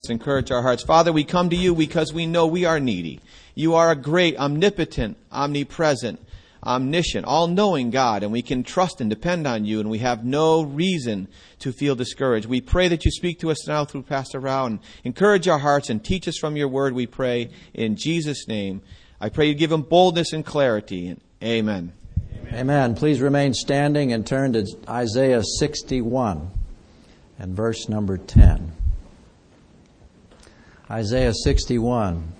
encourage our hearts. Father, we come to you because we know we are needy. You are a great, omnipotent, omnipresent, omniscient, all-knowing God, and we can trust and depend on you, and we have no reason to feel discouraged. We pray that you speak to us now through Pastor Rao and encourage our hearts and teach us from your word, we pray, in Jesus' name. I pray you give him boldness and clarity. Amen. Amen. Please remain standing and turn to Isaiah 61 and verse number 10. Isaiah 61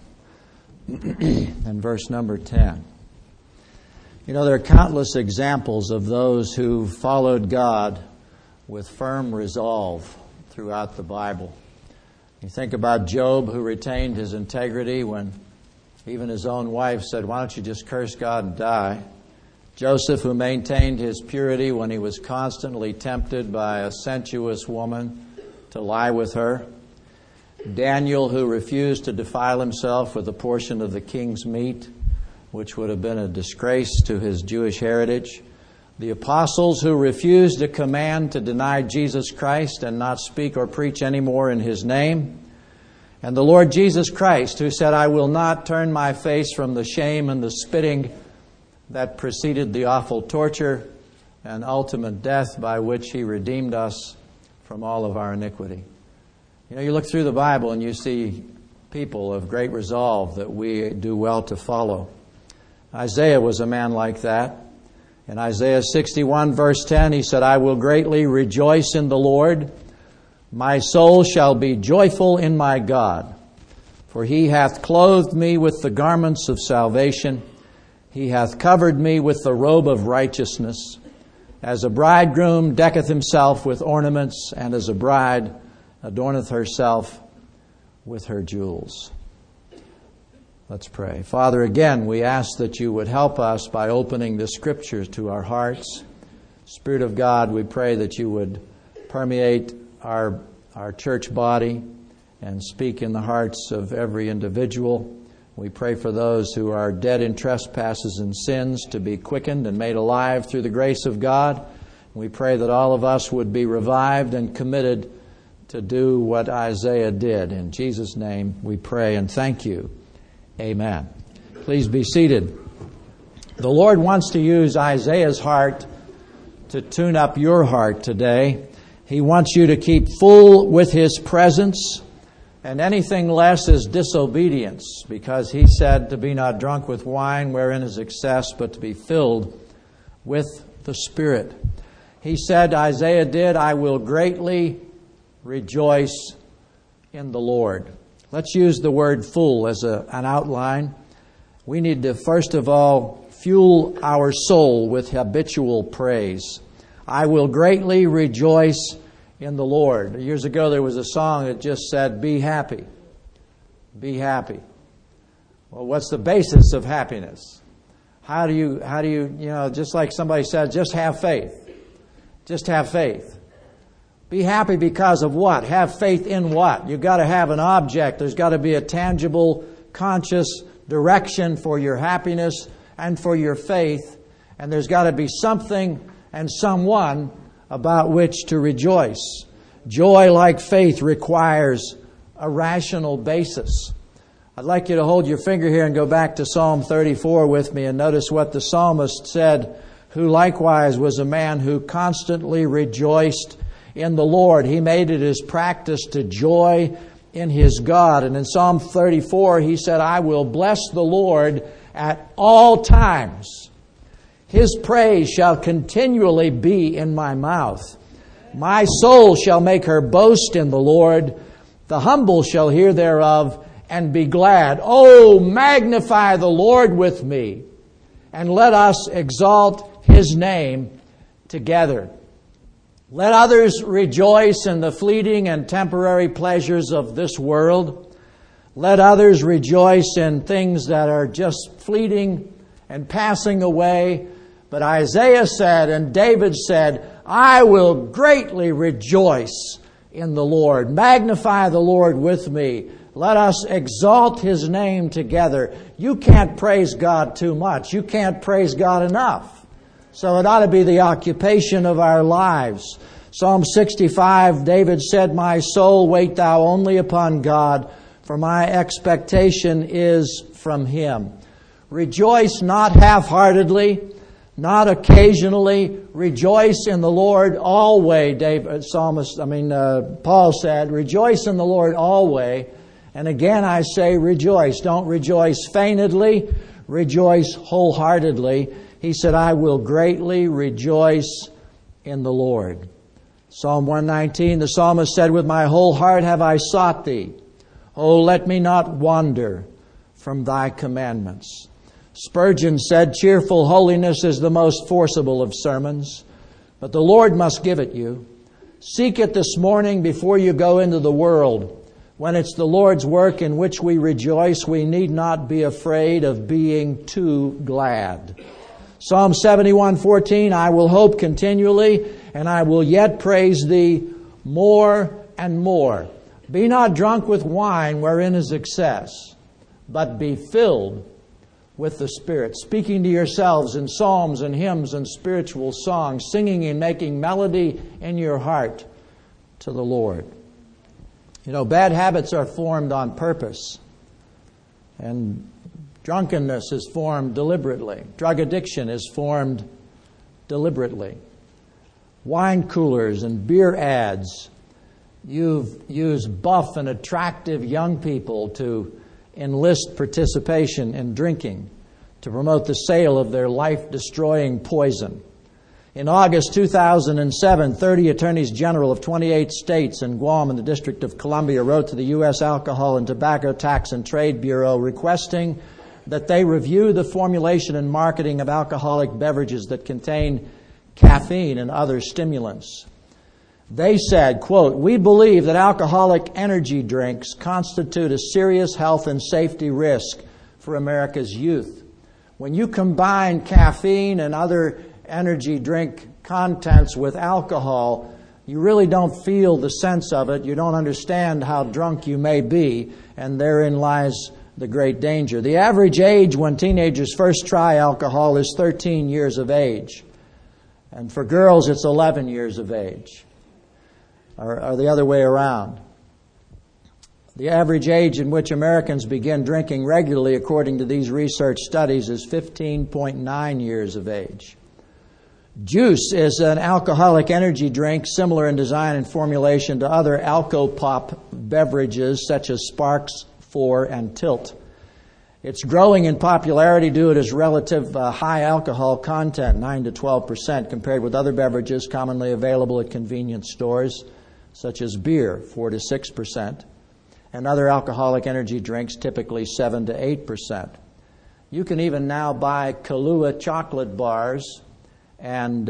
and verse number 10. You know, there are countless examples of those who followed God with firm resolve throughout the Bible. You think about Job, who retained his integrity when even his own wife said, "Why don't you just curse God and die?" Joseph, who maintained his purity when he was constantly tempted by a sensuous woman to lie with her. Daniel, who refused to defile himself with a portion of the king's meat, which would have been a disgrace to his Jewish heritage. The apostles, who refused a command to deny Jesus Christ and not speak or preach anymore in his name. And the Lord Jesus Christ, who said, "I will not turn my face from the shame and the spitting that preceded the awful torture and ultimate death by which he redeemed us from all of our iniquity." You know, you look through the Bible and you see people of great resolve that we do well to follow. Isaiah was a man like that. In Isaiah 61 verse 10, he said, "I will greatly rejoice in the Lord. My soul shall be joyful in my God. For he hath clothed me with the garments of salvation. He hath covered me with the robe of righteousness. As a bridegroom decketh himself with ornaments, and as a bride adorneth herself with her jewels." Let's pray. Father, again, we ask that you would help us by opening the Scriptures to our hearts. Spirit of God, we pray that you would permeate our church body and speak in the hearts of every individual. We pray for those who are dead in trespasses and sins to be quickened and made alive through the grace of God. We pray that all of us would be revived and committed to do what Isaiah did. In Jesus' name we pray and thank you. Amen. Please be seated. The Lord wants to use Isaiah's heart to tune up your heart today. He wants you to keep full with His presence, and anything less is disobedience, because He said to be not drunk with wine wherein is excess, but to be filled with the Spirit. He said, Isaiah did, "I will greatly rejoice in the Lord." Let's use the word full as an outline. We need to, first of all, fuel our soul with habitual praise. I will greatly rejoice in the Lord. Years ago there was a song that just said, "Be happy. Be happy." Well, what's the basis of happiness? How do you, just like somebody said, just have faith. Just have faith. Be happy because of what? Have faith in what? You've got to have an object. There's got to be a tangible, conscious direction for your happiness and for your faith. And there's got to be something and someone about which to rejoice. Joy, like faith, requires a rational basis. I'd like you to hold your finger here and go back to Psalm 34 with me and notice what the psalmist said, who likewise was a man who constantly rejoiced in the Lord. He made it his practice to joy in his God. And in Psalm 34, he said, "I will bless the Lord at all times. His praise shall continually be in my mouth. My soul shall make her boast in the Lord. The humble shall hear thereof and be glad. Oh, magnify the Lord with me, and let us exalt His name together. Let others rejoice in the fleeting and temporary pleasures of this world. Let others rejoice in things that are just fleeting and passing away. But Isaiah said, and David said, I will greatly rejoice in the Lord. Magnify the Lord with me. Let us exalt His name together." You can't praise God too much. You can't praise God enough. So it ought to be the occupation of our lives Psalm 65, David said, "My soul, wait thou only upon God, for my expectation is from Him." Rejoice not half-heartedly, not occasionally. Rejoice in the Lord always. Paul said, "Rejoice in the Lord always." And again I say, rejoice. Don't rejoice feignedly. Rejoice wholeheartedly. He said, "I will greatly rejoice in the Lord." Psalm 119, the psalmist said, "With my whole heart have I sought Thee. Oh, let me not wander from Thy commandments." Spurgeon said, "Cheerful holiness is the most forcible of sermons, but the Lord must give it you. Seek it this morning before you go into the world. When it's the Lord's work in which we rejoice, we need not be afraid of being too glad." Psalm 71:14, "I will hope continually, and I will yet praise Thee more and more. Be not drunk with wine wherein is excess, but be filled with the Spirit." Speaking to yourselves in psalms and hymns and spiritual songs, singing and making melody in your heart to the Lord. You know, bad habits are formed on purpose, and drunkenness is formed deliberately. Drug addiction is formed deliberately. Wine coolers and beer ads. You've used buff and attractive young people to enlist participation in drinking to promote the sale of their life-destroying poison. In August 2007, 30 attorneys general of 28 states and Guam and the District of Columbia wrote to the U.S. Alcohol and Tobacco Tax and Trade Bureau requesting that they review the formulation and marketing of alcoholic beverages that contain caffeine and other stimulants. They said, quote, "We believe that alcoholic energy drinks constitute a serious health and safety risk for America's youth. When you combine caffeine and other energy drink contents with alcohol, you really don't feel the sense of it. You don't understand how drunk you may be, and therein lies the great danger." The average age when teenagers first try alcohol is 13 years of age. And for girls, it's 11 years of age. Or the other way around. The average age in which Americans begin drinking regularly, according to these research studies, is 15.9 years of age. Juice is an alcoholic energy drink similar in design and formulation to other Alco-Pop beverages such as Sparks, 4, and Tilt. It's growing in popularity due to its relative high alcohol content, 9 to 12%, compared with other beverages commonly available at convenience stores, such as beer, 4 to 6%, and other alcoholic energy drinks, typically 7 to 8%. You can even now buy Kahlua chocolate bars and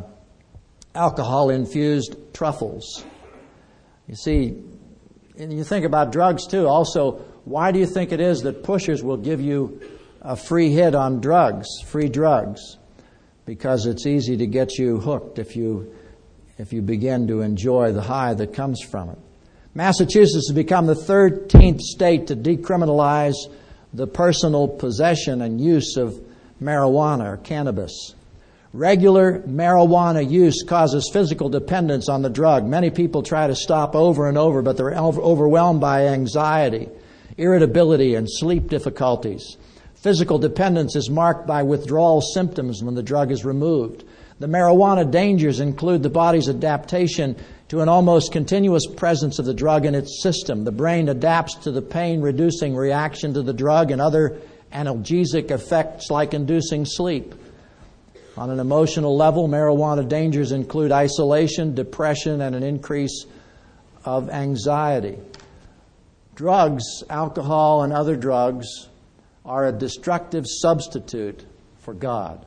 alcohol-infused truffles. You see, and you think about drugs too. Also, why do you think it is that pushers will give you a free hit on drugs, free drugs? Because it's easy to get you hooked if you begin to enjoy the high that comes from it. Massachusetts has become the 13th state to decriminalize the personal possession and use of marijuana or cannabis. Regular marijuana use causes physical dependence on the drug. Many people try to stop over and over, but they're overwhelmed by anxiety, irritability, and sleep difficulties. Physical dependence is marked by withdrawal symptoms when the drug is removed. The marijuana dangers include the body's adaptation to an almost continuous presence of the drug in its system. The brain adapts to the pain-reducing reaction to the drug and other analgesic effects like inducing sleep. On an emotional level, marijuana dangers include isolation, depression, and an increase of anxiety. Drugs, alcohol, and other drugs are a destructive substitute for God.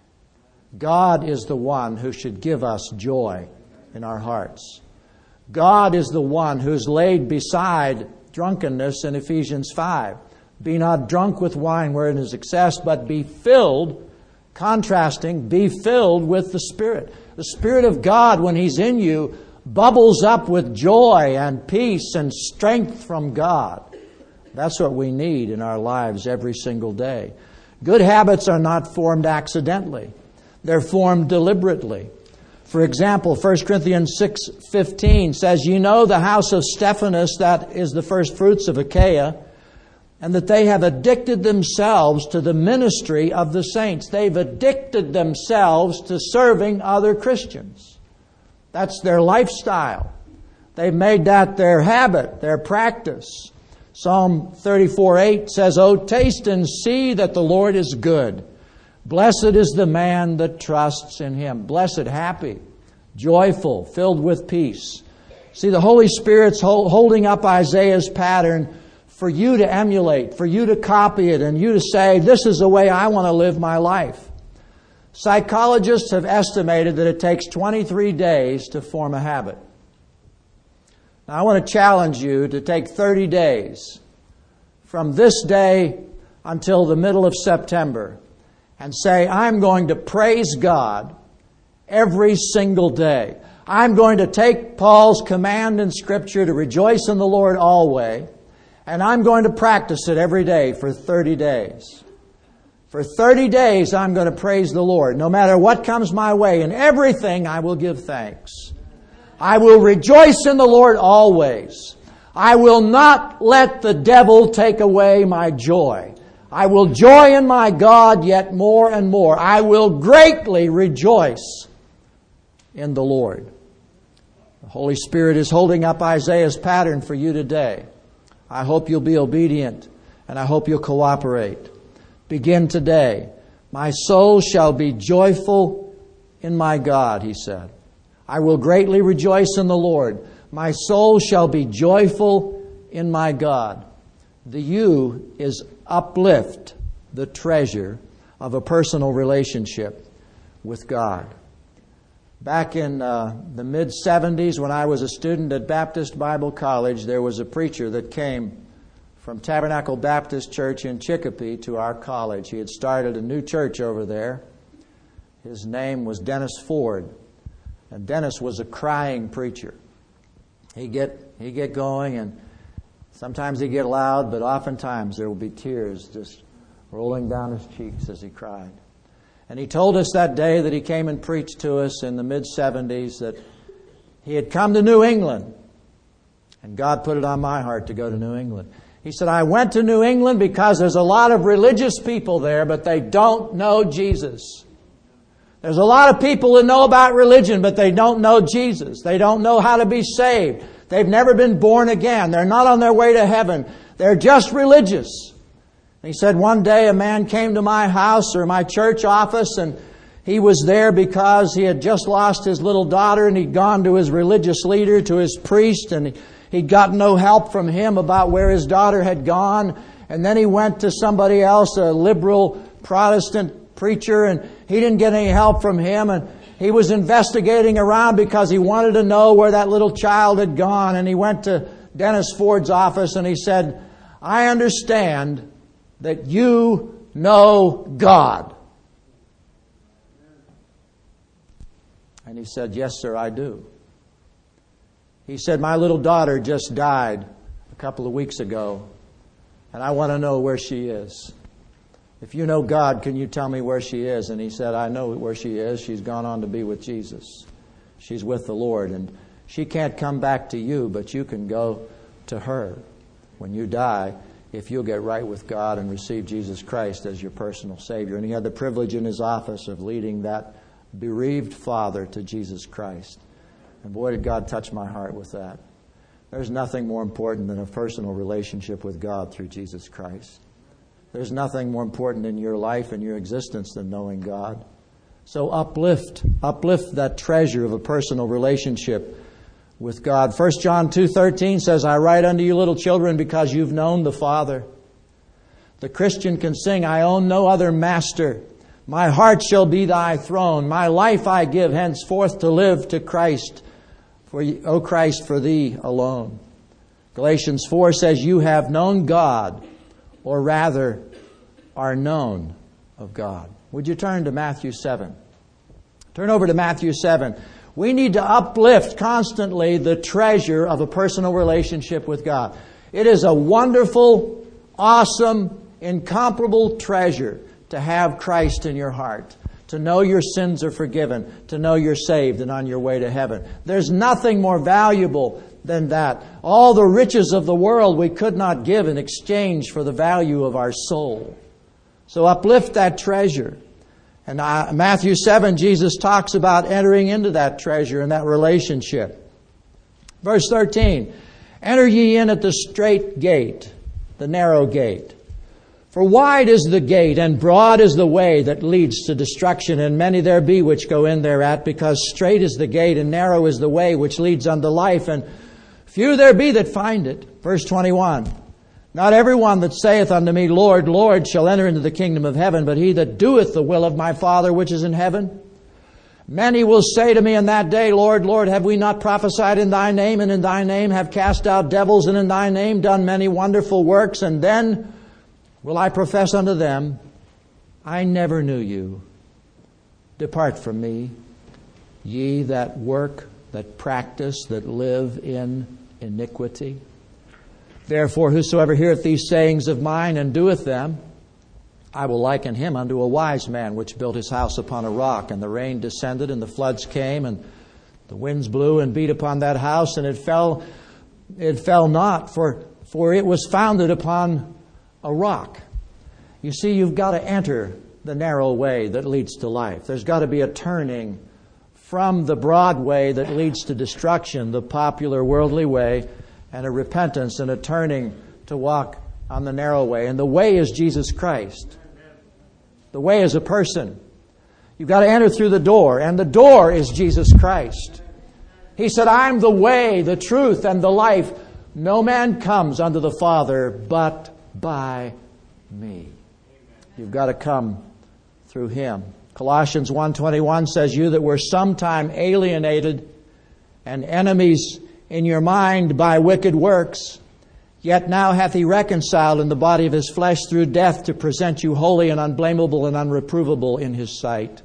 God is the one who should give us joy in our hearts. God is the one who's laid beside drunkenness in Ephesians 5. Be not drunk with wine wherein is excess, but be filled, contrasting, be filled with the Spirit. The Spirit of God, when He's in you, bubbles up with joy and peace and strength from God. That's what we need in our lives every single day. Good habits are not formed accidentally. They're formed deliberately. For example, 1 Corinthians 6:15 says, "You know the house of Stephanas, that is the first fruits of Achaia, and that they have addicted themselves to the ministry of the saints." They've addicted themselves to serving other Christians. That's their lifestyle. They've made that their habit, their practice. Psalm 34:8 says, "O taste and see that the Lord is good. Blessed is the man that trusts in Him." Blessed, happy, joyful, filled with peace. See, the Holy Spirit's holding up Isaiah's pattern for you to emulate, for you to copy it, and you to say, "This is the way I want to live my life." Psychologists have estimated that it takes 23 days to form a habit. Now, I want to challenge you to take 30 days from this day until the middle of September and say, "I'm going to praise God every single day. I'm going to take Paul's command in Scripture to rejoice in the Lord always, and I'm going to practice it every day for 30 days. For 30 days, I'm going to praise the Lord. No matter what comes my way, in everything I will give thanks. I will rejoice in the Lord always. I will not let the devil take away my joy. I will joy in my God yet more and more. I will greatly rejoice in the Lord." The Holy Spirit is holding up Isaiah's pattern for you today. I hope you'll be obedient, and I hope you'll cooperate. Begin today. "My soul shall be joyful in my God," he said. "I will greatly rejoice in the Lord. My soul shall be joyful in my God." The U is uplift the treasure of a personal relationship with God. Back in the mid-'70s, when I was a student at Baptist Bible College, there was a preacher that came from Tabernacle Baptist Church in Chicopee to our college. He had started a new church over there. His name was Dennis Ford. And Dennis was a crying preacher. He'd get going, and sometimes he'd get loud, but oftentimes there would be tears just rolling down his cheeks as he cried. And he told us that day that he came and preached to us in the mid-'70s that he had come to New England, and God put it on my heart to go to New England. He said, "I went to New England because there's a lot of religious people there, but they don't know Jesus. There's a lot of people that know about religion, but they don't know Jesus. They don't know how to be saved. They've never been born again. They're not on their way to heaven. They're just religious." He said, "One day a man came to my house or my church office, and he was there because he had just lost his little daughter, and he'd gone to his religious leader, to his priest, and he'd gotten no help from him about where his daughter had gone. And then he went to somebody else, a liberal Protestant preacher, and he didn't get any help from him. And he was investigating around because he wanted to know where that little child had gone. And he went to Dennis Ford's office and he said, "I understand that you know God." And he said, "Yes, sir, I do." He said, "My little daughter just died a couple of weeks ago, and I want to know where she is. If you know God, can you tell me where she is?" And he said, "I know where she is. She's gone on to be with Jesus. She's with the Lord, and she can't come back to you, but you can go to her when you die if you'll get right with God and receive Jesus Christ as your personal Savior." And he had the privilege in his office of leading that bereaved father to Jesus Christ. And boy, did God touch my heart with that. There's nothing more important than a personal relationship with God through Jesus Christ. There's nothing more important in your life and your existence than knowing God. So uplift that treasure of a personal relationship with God. 1 John 2:13 says, "I write unto you, little children, because you've known the Father." The Christian can sing, "I own no other master. My heart shall be thy throne. My life I give henceforth to live to Christ. O Christ, for thee alone." Galatians 4 says, "You have known God," or rather, are known of God. Would you turn to Matthew 7? Turn over to Matthew 7. We need to uplift constantly the treasure of a personal relationship with God. It is a wonderful, awesome, incomparable treasure to have Christ in your heart. to know your sins are forgiven, to know you're saved and on your way to heaven. There's nothing more valuable than that. All the riches of the world we could not give in exchange for the value of our soul. So uplift that treasure. And Matthew 7, Jesus talks about entering into that treasure and that relationship. Verse 13, enter ye in at the strait gate, the narrow gate. For wide is the gate, and broad is the way that leads to destruction, and many there be which go in thereat, because strait is the gate, and narrow is the way which leads unto life, and few there be that find it. Verse 21, not every one that saith unto me, Lord, Lord, shall enter into the kingdom of heaven, but he that doeth the will of my Father which is in heaven. Many will say to me in that day, Lord, Lord, have we not prophesied in thy name, and in thy name have cast out devils, and in thy name done many wonderful works? And then will I profess unto them, I never knew you. Depart from me, ye that work, that practice, that live in iniquity. Therefore, whosoever heareth these sayings of mine and doeth them, I will liken him unto a wise man which built his house upon a rock, and the rain descended, and the floods came, and the winds blew and beat upon that house, and it fell not, for it was founded upon a rock. You see, you've got to enter the narrow way that leads to life. There's got to be a turning from the broad way that leads to destruction, the popular worldly way, and a repentance and a turning to walk on the narrow way. And the way is Jesus Christ. The way is a person. You've got to enter through the door, and the door is Jesus Christ. He said, I'm the way, the truth, and the life. No man comes unto the Father but by me. You've got to come through Him. Colossians 1:21 says, you that were sometime alienated and enemies in your mind by wicked works, yet now hath He reconciled in the body of His flesh through death to present you holy and unblameable and unreprovable in His sight.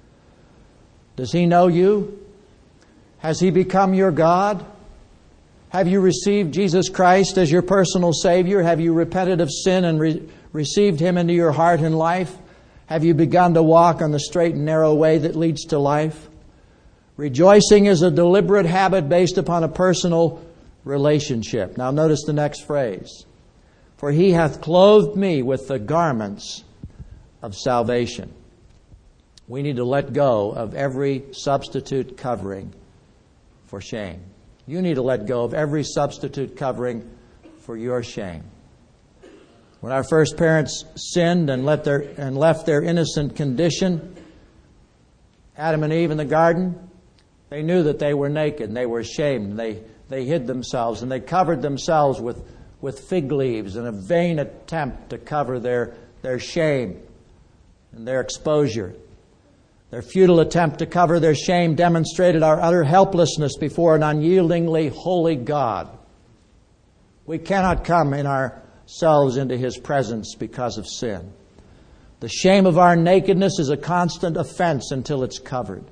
Does He know you? Has He become your God? Have you received Jesus Christ as your personal Savior? Have you repented of sin and received Him into your heart and life? Have you begun to walk on the straight and narrow way that leads to life? Rejoicing is a deliberate habit based upon a personal relationship. Now notice the next phrase. For He hath clothed me with the garments of salvation. We need to let go of every substitute covering for shame. You need to let go of every substitute covering for your shame. When our first parents sinned and left their innocent condition, Adam and Eve in the garden, they knew that they were naked and they were ashamed. They hid themselves and they covered themselves with fig leaves in a vain attempt to cover their shame and their exposure. Their futile attempt to cover their shame demonstrated our utter helplessness before an unyieldingly holy God. We cannot come in ourselves into His presence because of sin. The shame of our nakedness is a constant offense until it's covered.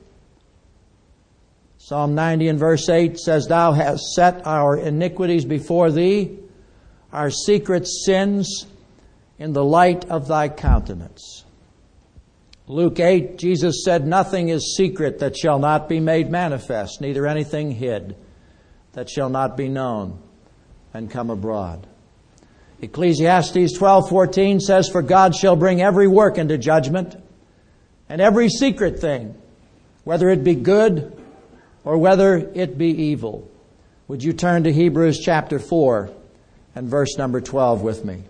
Psalm 90 and verse 8 says, Thou hast set our iniquities before Thee, our secret sins in the light of Thy countenance. Luke 8, Jesus said, Nothing is secret that shall not be made manifest, neither anything hid that shall not be known and come abroad. Ecclesiastes 12:14 says, For God shall bring every work into judgment, and every secret thing, whether it be good or whether it be evil. Would you turn to Hebrews chapter 4 and verse number 12 with me?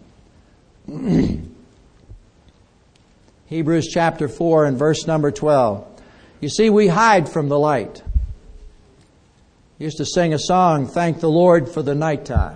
Hebrews chapter 4 and verse number 12. You see, we hide from the light. Used to sing a song, Thank the Lord for the nighttime.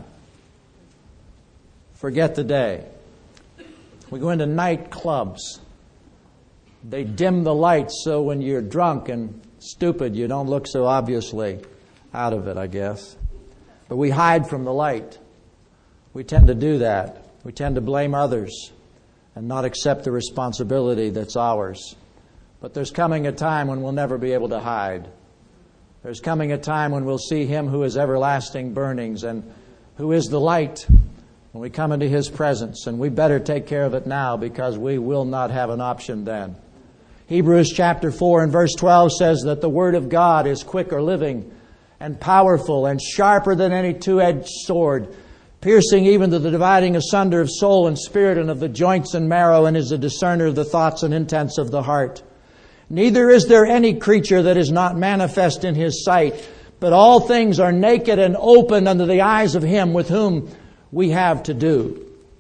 Forget the day. We go into nightclubs. They dim the lights so when you're drunk and stupid, you don't look so obviously out of it, I guess. But we hide from the light. We tend to do that. We tend to blame others and not accept the responsibility that's ours. But there's coming a time when we'll never be able to hide. There's coming a time when we'll see Him who is everlasting burnings and who is the light when we come into His presence. And we better take care of it now because we will not have an option then. Hebrews chapter 4 and verse 12 says that the Word of God is quick or living and powerful and sharper than any two-edged sword, piercing even to the dividing asunder of soul and spirit and of the joints and marrow, and is a discerner of the thoughts and intents of the heart. Neither is there any creature that is not manifest in His sight, but all things are naked and open unto the eyes of Him with whom we have to do.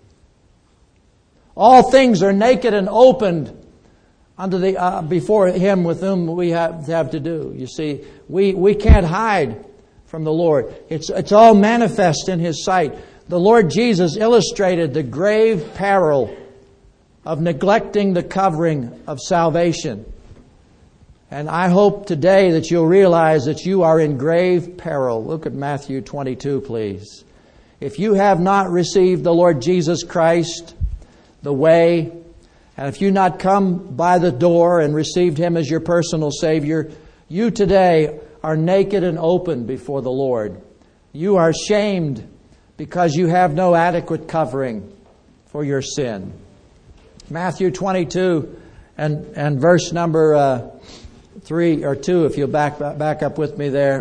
All things are naked and opened unto the before Him with whom we have to do. You see, we can't hide from the Lord. It's all manifest in His sight. The Lord Jesus illustrated the grave peril of neglecting the covering of salvation. And I hope today that you'll realize that you are in grave peril. Look at Matthew 22, please. If you have not received the Lord Jesus Christ, the way, and if you not come by the door and received Him as your personal Savior, you today are naked and open before the Lord. You are shamed because you have no adequate covering for your sin. Matthew 22 and verse number 3 or 2, if you'll back up with me there.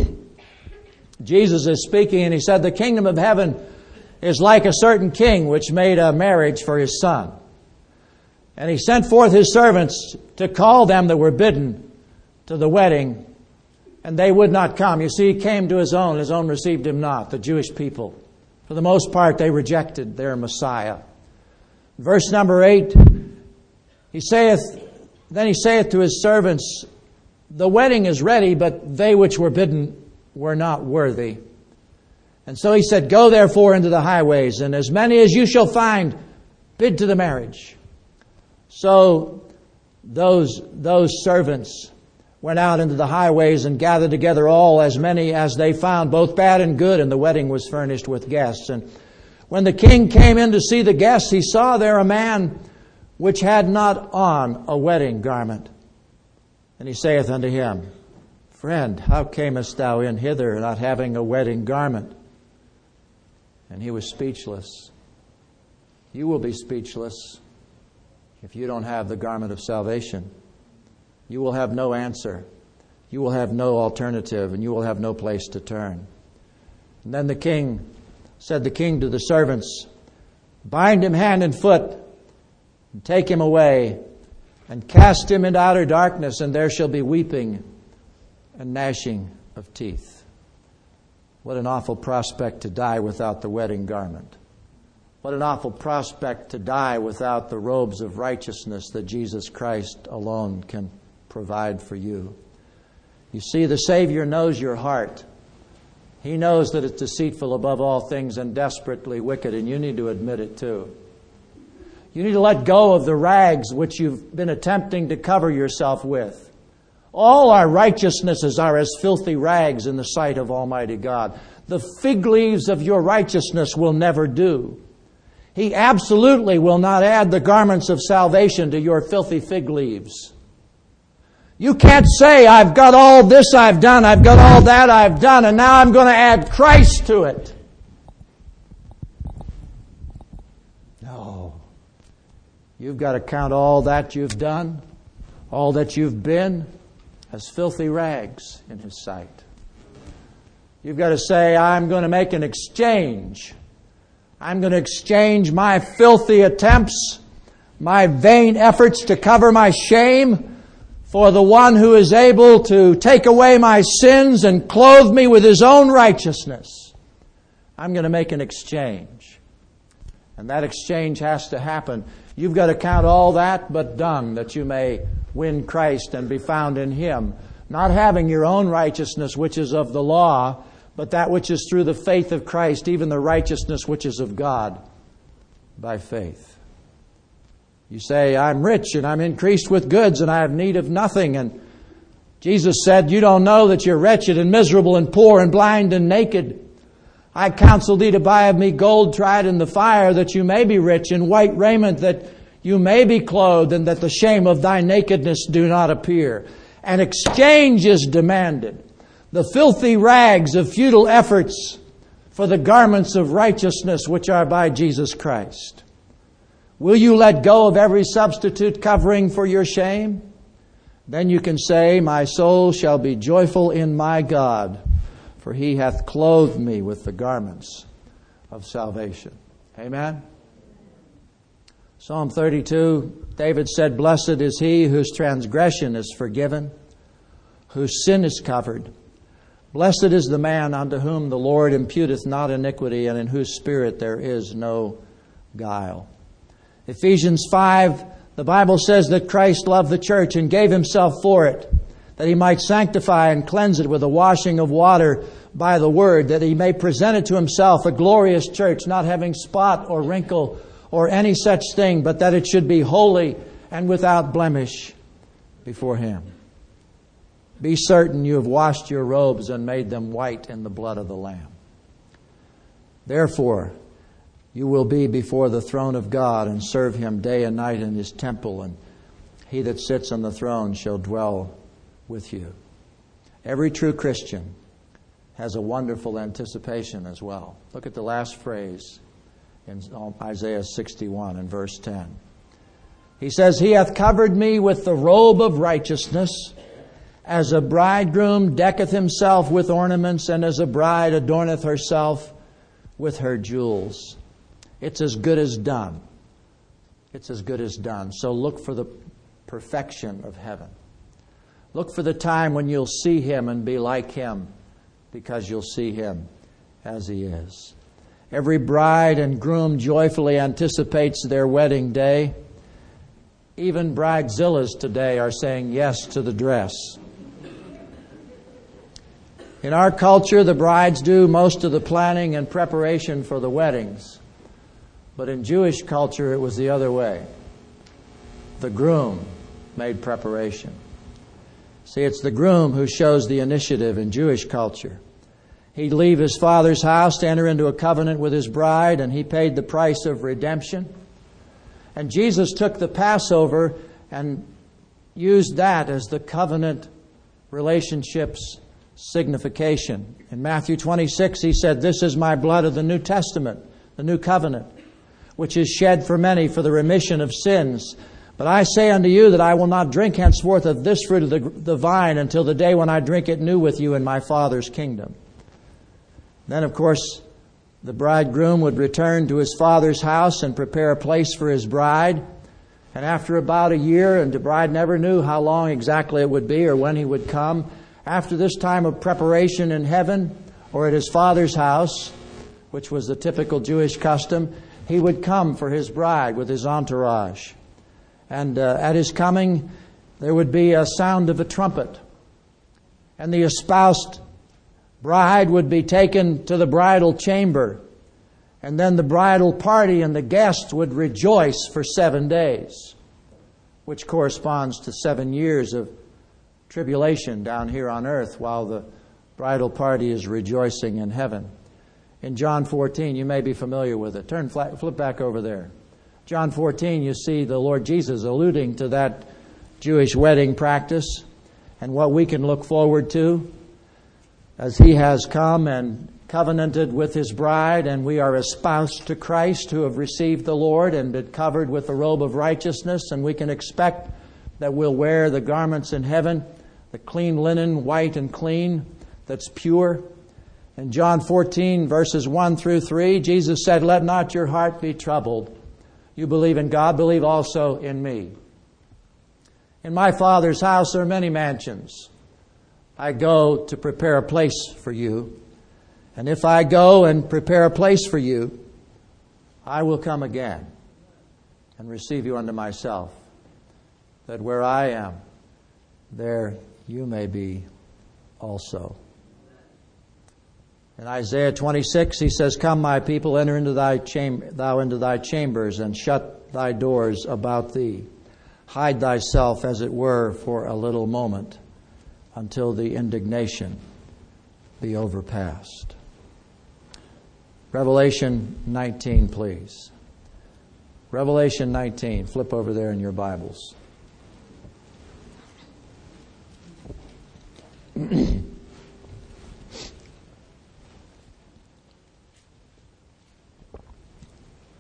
Jesus is speaking, and He said, "The kingdom of heaven is like a certain king which made a marriage for his son. And he sent forth his servants to call them that were bidden to the wedding, and they would not come." You see, He came to His own received Him not, the Jewish people. For the most part, they rejected their Messiah. Verse number 8, Then he saith to His servants, "The wedding is ready, but they which were bidden were not worthy. And so He said, Go therefore into the highways, and as many as you shall find, bid to the marriage." So those servants went out into the highways and gathered together all as many as they found, both bad and good, and the wedding was furnished with guests. And when the king came in to see the guests, he saw there a man which had not on a wedding garment. And he saith unto him, "Friend, how camest thou in hither, not having a wedding garment?" And he was speechless. You will be speechless if you don't have the garment of salvation. You will have no answer. You will have no alternative, and you will have no place to turn. And then the king said to the servants, "Bind him hand and foot, and take him away, and cast him into outer darkness, and there shall be weeping and gnashing of teeth." What an awful prospect to die without the wedding garment. What an awful prospect to die without the robes of righteousness that Jesus Christ alone can provide for you. You see, the Savior knows your heart. He knows that it's deceitful above all things and desperately wicked, and you need to admit it too. You need to let go of the rags which you've been attempting to cover yourself with. All our righteousnesses are as filthy rags in the sight of Almighty God. The fig leaves of your righteousness will never do. He absolutely will not add the garments of salvation to your filthy fig leaves. You can't say, "I've got all this I've done, I've got all that I've done, and now I'm going to add Christ to it." No. You've got to count all that you've done, all that you've been, as filthy rags in His sight. You've got to say, "I'm going to make an exchange. I'm going to exchange my filthy attempts, my vain efforts to cover my shame, for the one who is able to take away my sins and clothe me with His own righteousness." I'm going to make an exchange. And that exchange has to happen. You've got to count all that but dung, that you may win Christ and be found in Him. Not having your own righteousness, which is of the law, but that which is through the faith of Christ, even the righteousness which is of God by faith. You say, "I'm rich and I'm increased with goods and I have need of nothing." And Jesus said, "You don't know that you're wretched and miserable and poor and blind and naked. I counsel thee to buy of me gold tried in the fire, that you may be rich, and white raiment, that you may be clothed, and that the shame of thy nakedness do not appear." An exchange is demanded. The filthy rags of futile efforts for the garments of righteousness which are by Jesus Christ. Will you let go of every substitute covering for your shame? Then you can say, my soul shall be joyful in my God, for he hath clothed me with the garments of salvation. Amen? Psalm 32, David said, blessed is he whose transgression is forgiven, whose sin is covered. Blessed is the man unto whom the Lord imputeth not iniquity, and in whose spirit there is no guile. Ephesians 5, the Bible says that Christ loved the church and gave himself for it, that he might sanctify and cleanse it with the washing of water by the word, that he may present it to himself a glorious church, not having spot or wrinkle or any such thing, but that it should be holy and without blemish before him. Be certain you have washed your robes and made them white in the blood of the Lamb. Therefore, you will be before the throne of God and serve him day and night in his temple, and he that sits on the throne shall dwell with you. Every true Christian has a wonderful anticipation as well. Look at the last phrase in Isaiah 61 and verse 10. He says, he hath covered me with the robe of righteousness, as a bridegroom decketh himself with ornaments, and as a bride adorneth herself with her jewels. It's as good as done. It's as good as done. So look for the perfection of heaven. Look for the time when you'll see him and be like him, because you'll see him as he is. Every bride and groom joyfully anticipates their wedding day. Even bridezillas today are saying yes to the dress. In our culture, the brides do most of the planning and preparation for the weddings. But in Jewish culture, it was the other way. The groom made preparation. See, it's the groom who shows the initiative in Jewish culture. He'd leave his father's house to enter into a covenant with his bride, and he paid the price of redemption. And Jesus took the Passover and used that as the covenant relationship's signification. In Matthew 26, he said, this is my blood of the New Testament, the new covenant, which is shed for many for the remission of sins. But I say unto you that I will not drink henceforth of this fruit of the vine until the day when I drink it new with you in my Father's kingdom. Then, of course, the bridegroom would return to his father's house and prepare a place for his bride. And after about a year, and the bride never knew how long exactly it would be or when he would come, after this time of preparation in heaven or at his father's house, which was the typical Jewish custom, he would come for his bride with his entourage. And at his coming, there would be a sound of a trumpet. And the espoused bride would be taken to the bridal chamber. And then the bridal party and the guests would rejoice for 7 days, which corresponds to 7 years of tribulation down here on earth while the bridal party is rejoicing in heaven. In John 14, you may be familiar with it. Flip back over there. John 14, you see the Lord Jesus alluding to that Jewish wedding practice and what we can look forward to as he has come and covenanted with his bride, and we are espoused to Christ who have received the Lord and been covered with the robe of righteousness, and we can expect that we'll wear the garments in heaven, the clean linen, white and clean, that's pure. In John 14, verses 1 through 3, Jesus said, let not your heart be troubled. You believe in God, believe also in me. In my Father's house are many mansions. I go to prepare a place for you. And if I go and prepare a place for you, I will come again and receive you unto myself, that where I am, there you may be also. In Isaiah 26, he says, come, my people, enter into thou into thy chambers, and shut thy doors about thee. Hide thyself, as it were, for a little moment, until the indignation be overpast. Revelation 19, please. Revelation 19. Flip over there in your Bibles.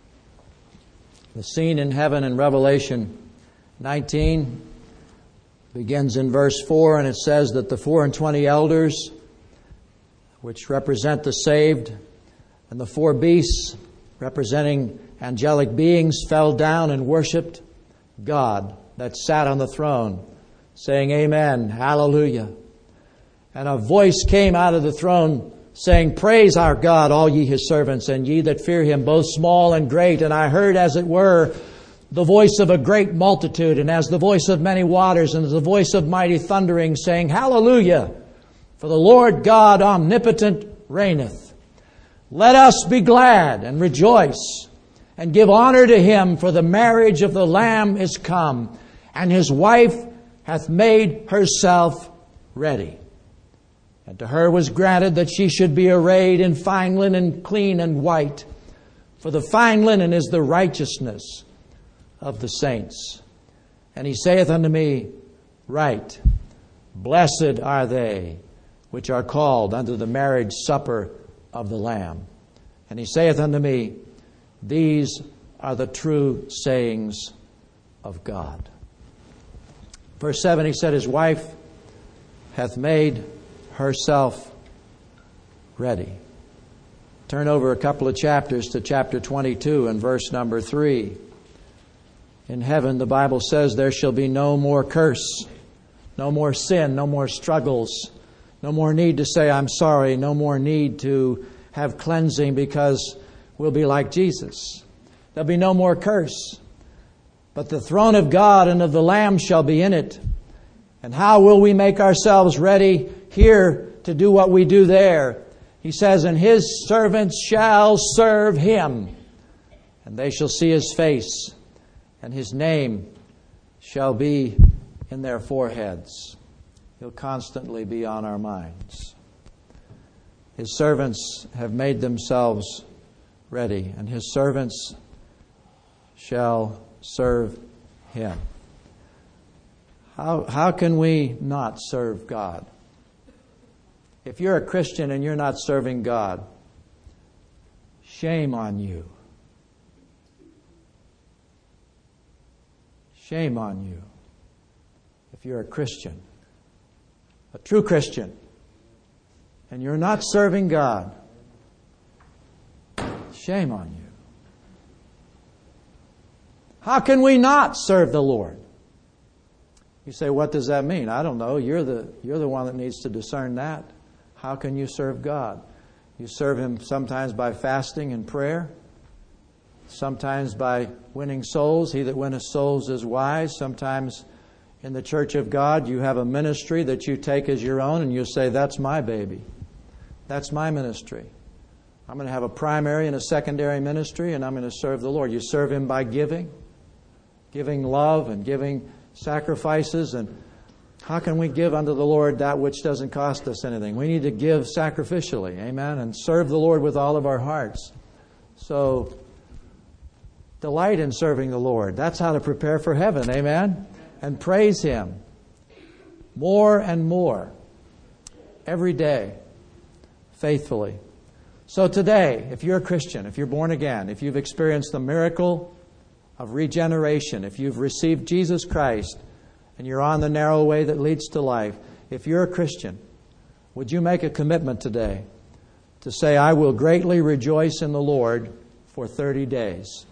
The scene in heaven in Revelation 19 Begins in verse 4, and it says that the 24 elders, which represent the saved, and the 4 beasts, representing angelic beings, fell down and worshipped God that sat on the throne, saying, Amen, hallelujah. And a voice came out of the throne saying, Praise our God, all ye his servants, and ye that fear him, both small and great. And I heard, as it were, the voice of a great multitude, and as the voice of many waters, and as the voice of mighty thundering, saying, Hallelujah! For the Lord God omnipotent reigneth. Let us be glad and rejoice, and give honor to him, for the marriage of the Lamb is come, and his wife hath made herself ready. And to her was granted that she should be arrayed in fine linen, clean and white. For the fine linen is the righteousness of the saints. And he saith unto me, Write, Blessed are they which are called unto the marriage supper of the Lamb. And he saith unto me, These are the true sayings of God. Verse 7, he said, His wife hath made herself ready. Turn over a couple of chapters to chapter 22 and verse number 3. In heaven, the Bible says, there shall be no more curse, no more sin, no more struggles, no more need to say, I'm sorry, no more need to have cleansing because we'll be like Jesus. There'll be no more curse. But the throne of God and of the Lamb shall be in it. And how will we make ourselves ready here to do what we do there? He says, and his servants shall serve him, and they shall see his face, and his name shall be in their foreheads. He'll constantly be on our minds. His servants have made themselves ready, and his servants shall serve him. How can we not serve God? If you're a Christian and you're not serving God, shame on you. Shame on you. If you're a Christian, a true Christian, and you're not serving God, shame on you. How can we not serve the Lord? You say, what does that mean? I don't know. You're the one that needs to discern that. How can you serve God? You serve Him sometimes by fasting and prayer, sometimes by winning souls. He that winneth souls is wise. Sometimes in the church of God, you have a ministry that you take as your own, and you say, that's my baby. That's my ministry. I'm going to have a primary and a secondary ministry, and I'm going to serve the Lord. You serve Him by giving love and giving sacrifices. And how can we give unto the Lord that which doesn't cost us anything? We need to give sacrificially, amen, and serve the Lord with all of our hearts. So, delight in serving the Lord. That's how to prepare for heaven, amen, and praise Him more and more every day, faithfully. So today, if you're a Christian, if you're born again, if you've experienced the miracle of regeneration, if you've received Jesus Christ and you're on the narrow way that leads to life, if you're a Christian, would you make a commitment today to say, I will greatly rejoice in the Lord for 30 days.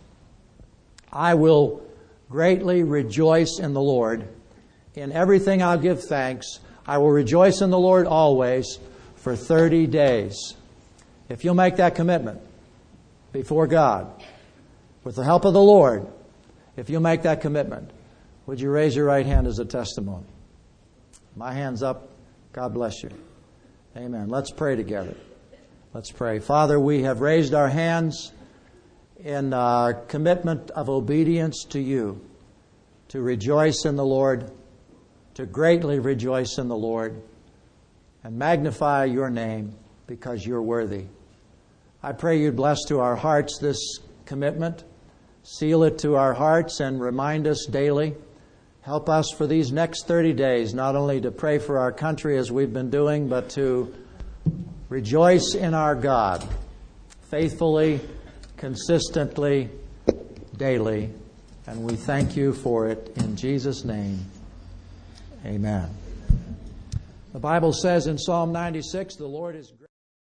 I will greatly rejoice in the Lord. In everything I'll give thanks. I will rejoice in the Lord always for 30 days. If you'll make that commitment before God, with the help of the Lord, if you'll make that commitment, would you raise your right hand as a testimony? My hand's up. God bless you. Amen. Let's pray together. Let's pray. Father, we have raised our hands in commitment of obedience to you, to rejoice in the Lord, to greatly rejoice in the Lord, and magnify your name because you're worthy. I pray you'd bless to our hearts this commitment, seal it to our hearts, and remind us daily. Help us for these next 30 days, not only to pray for our country as we've been doing, but to rejoice in our God faithfully, consistently, daily. And we thank you for it in Jesus' name. Amen. The Bible says in Psalm 96, the Lord is